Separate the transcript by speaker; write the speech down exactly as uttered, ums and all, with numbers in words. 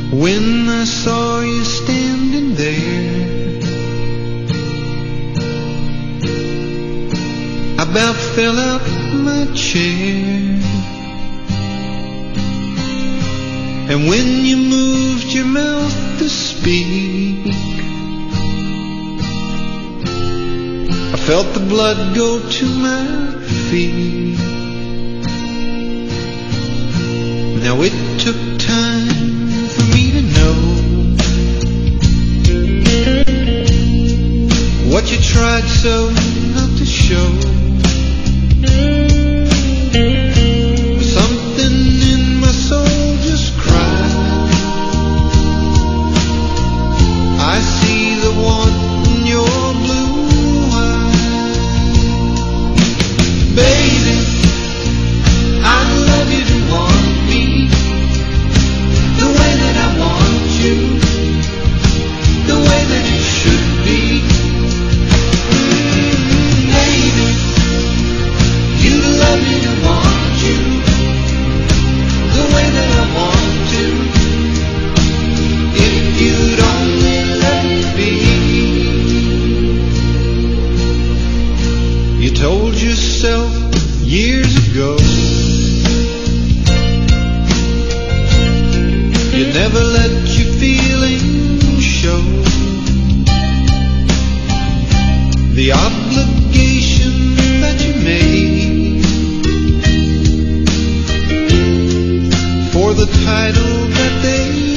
Speaker 1: When I saw you standing there, I about fell out my chair. And when you moved your mouth to speak, I felt the blood go to my feet. Now it took time for me to know what you tried so not to show. Something in my soul just cried. I see the want in your blue eyes. Baby, I'd love you to want me the way that I want you, the way that it should be. Mm, baby, you'd love me to want you the way that I want to, if you'd only let me. You told yourself years ago you never let your feelings show. The obligation that you made for the title that they